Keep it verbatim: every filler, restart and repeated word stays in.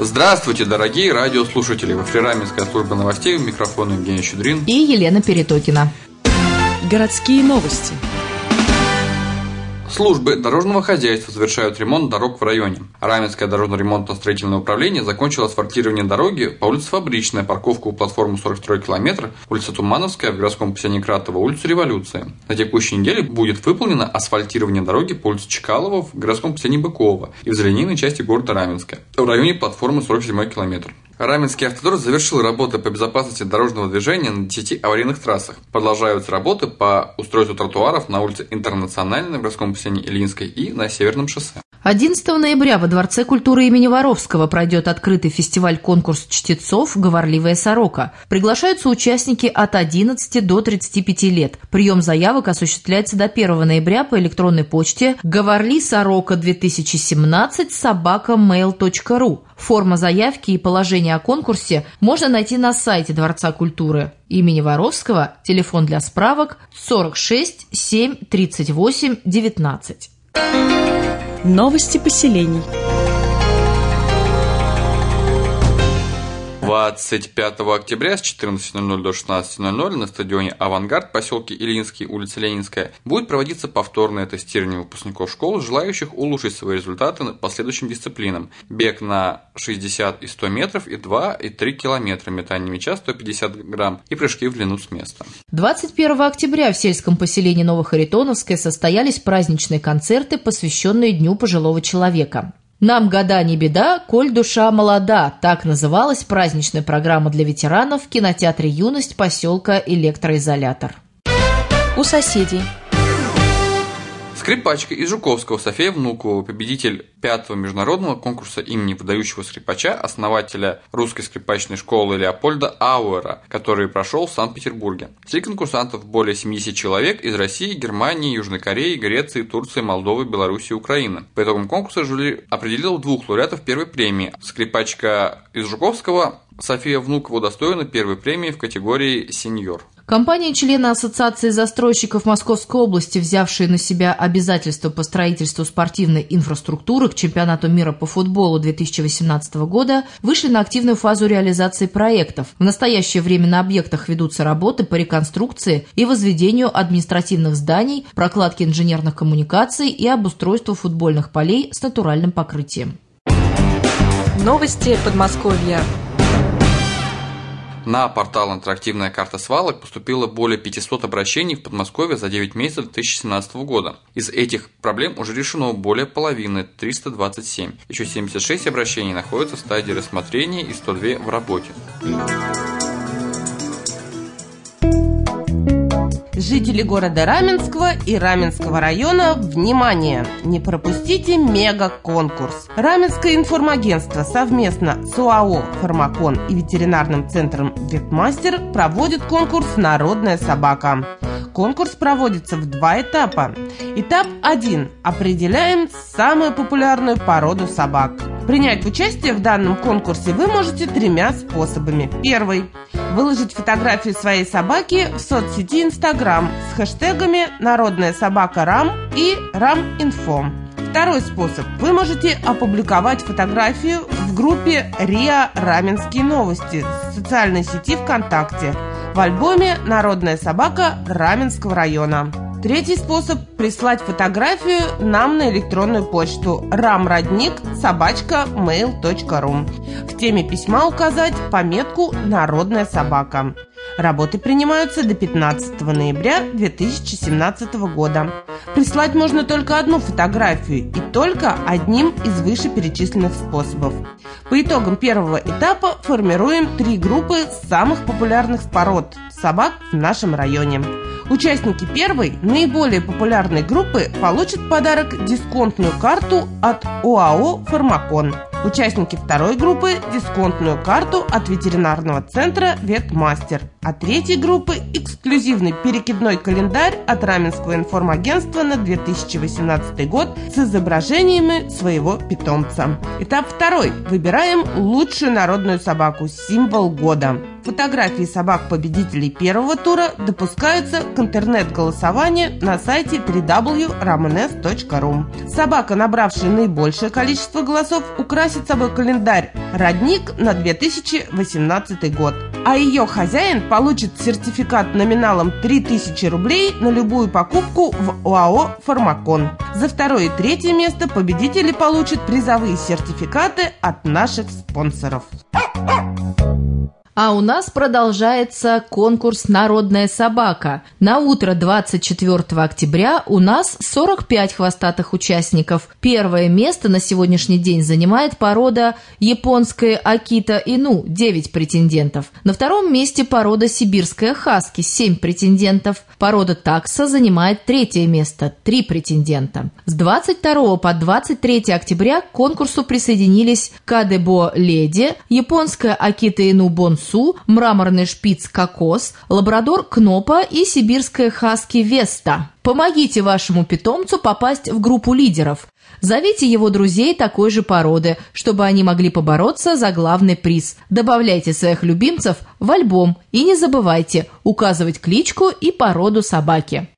Здравствуйте, дорогие радиослушатели! В эфире Раменская служба новостей, у микрофона Евгений Щедрин и Елена Перетокина. Городские новости. Службы дорожного хозяйства завершают ремонт дорог в районе. Раменское дорожно-ремонтно-строительное управление закончило асфальтирование дороги по улице Фабричная, парковку у платформы сорок второй километр, улица Тумановская, в городском поселении Кратово, улицу Революции. На текущей неделе будет выполнено асфальтирование дороги по улице Чкалова, в городском поселении Быково и в зеленейной части города Раменска, в районе платформы сорок седьмой километр. Раменский автодор завершил работы по безопасности дорожного движения на десяти аварийных трассах. Продолжаются работы по устройству тротуаров на улице Интернациональной, в городском поселении Ильинской и на Северном шоссе. одиннадцатого ноября во Дворце культуры имени Воровского пройдет открытый фестиваль-конкурс чтецов «Говорливая сорока». Приглашаются участники от одиннадцати до тридцати пяти лет. Прием заявок осуществляется до первого ноября по электронной почте говорли сорока две тысячи семнадцать собака мейл точка ру. Форма заявки и положение о конкурсе можно найти на сайте Дворца культуры имени Воровского. Телефон для справок сорок шесть семь тридцать восемь девятнадцать. Новости поселений. двадцать пятого октября с четырнадцати ноль-ноль до шестнадцати ноль-ноль на стадионе «Авангард», поселке Ильинский, улица Ленинская, будет проводиться повторное тестирование выпускников школ, желающих улучшить свои результаты по следующим дисциплинам: бег на шестьдесят и сто метров и два и три километра, метание мяча сто пятьдесят грамм и прыжки в длину с места. двадцать первого октября в сельском поселении Новохаритоновское состоялись праздничные концерты, посвященные Дню пожилого человека. «Нам года не беда, коль душа молода» – так называлась праздничная программа для ветеранов в кинотеатре «Юность» поселка Электроизолятор. У соседей. Скрипачка из Жуковского София Внукова, победитель пятого международного конкурса имени выдающего скрипача, основателя русской скрипачной школы Леопольда Ауэра, который прошел в Санкт-Петербурге. Среди конкурсантов более семидесяти человек из России, Германии, Южной Кореи, Греции, Турции, Молдовы, Беларуси и Украины. По итогам конкурса жюри определило двух лауреатов первой премии. Скрипачка из Жуковского София Внукова удостоена первой премии в категории «Сеньор». Компании-члены Ассоциации застройщиков Московской области, взявшие на себя обязательства по строительству спортивной инфраструктуры к чемпионату мира по футболу две тысячи восемнадцатого года, вышли на активную фазу реализации проектов. В настоящее время на объектах ведутся работы по реконструкции и возведению административных зданий, прокладке инженерных коммуникаций и обустройству футбольных полей с натуральным покрытием. Новости Подмосковья. На портал «Интерактивная карта свалок» поступило более пятисот обращений в Подмосковье за девять месяцев две тысячи семнадцатого года. Из этих проблем уже решено более половины – триста двадцать семь. Еще семьдесят шесть обращений находятся в стадии рассмотрения и сто два в работе. Жители города Раменского и Раменского района, внимание! Не пропустите мега-конкурс. Раменское информагентство совместно с ОАО «Фармакон» и ветеринарным центром «Ветмастер» проводит конкурс «Народная собака». Конкурс проводится в два этапа. Этап один. Определяем самую популярную породу собак. Принять участие в данном конкурсе вы можете тремя способами. Первый. Выложить фотографию своей собаки в соцсети Instagram с хэштегами «Народная собака Рам» и «Рам-инфо». Второй способ. Вы можете опубликовать фотографию в группе РИА «Раменские новости» в социальной сети ВКонтакте в альбоме «Народная собака Раменского района». Третий способ – прислать фотографию нам на электронную почту рамродник собака мейл точка ру. В теме письма указать пометку «Народная собака». Работы принимаются до пятнадцатого ноября две тысячи семнадцатого года. Прислать можно только одну фотографию и только одним из вышеперечисленных способов. По итогам первого этапа формируем три группы самых популярных пород собак в нашем районе. Участники первой, наиболее популярной группы получат в подарок дисконтную карту от ОАО «Фармакон». Участники второй группы – дисконтную карту от ветеринарного центра «Ветмастер». а третьей группы – эксклюзивный перекидной календарь от Раменского информагентства на две тысячи восемнадцатый год с изображениями своего питомца. Этап второй. Выбираем лучшую народную собаку, символ года. Фотографии собак-победителей первого тура допускаются к интернет-голосованию на сайте дабл ю дабл ю дабл ю точка рамэнэс точка ру. Собака, набравшая наибольшее количество голосов, украсит собой календарь «Родник» на две тысячи восемнадцатый год. А ее хозяин получит сертификат номиналом три тысячи рублей на любую покупку в ОАО «Фармакон». За второе и третье место победители получат призовые сертификаты от наших спонсоров. А у нас продолжается конкурс «Народная собака». На утро двадцать четвёртого октября у нас сорок пять хвостатых участников. Первое место на сегодняшний день занимает порода японская Акита Ину, девять претендентов. На втором месте порода сибирская хаски, семь претендентов. Порода такса занимает третье место, три претендента. С двадцать второго по двадцать третье октября к конкурсу присоединились Кадебо Леди, японская Акита Ину Бонсу, мраморный шпиц Кокос, лабрадор Кнопа и сибирская хаски Веста. Помогите вашему питомцу попасть в группу лидеров. Зовите его друзей такой же породы, чтобы они могли побороться за главный приз. Добавляйте своих любимцев в альбом и не забывайте указывать кличку и породу собаки.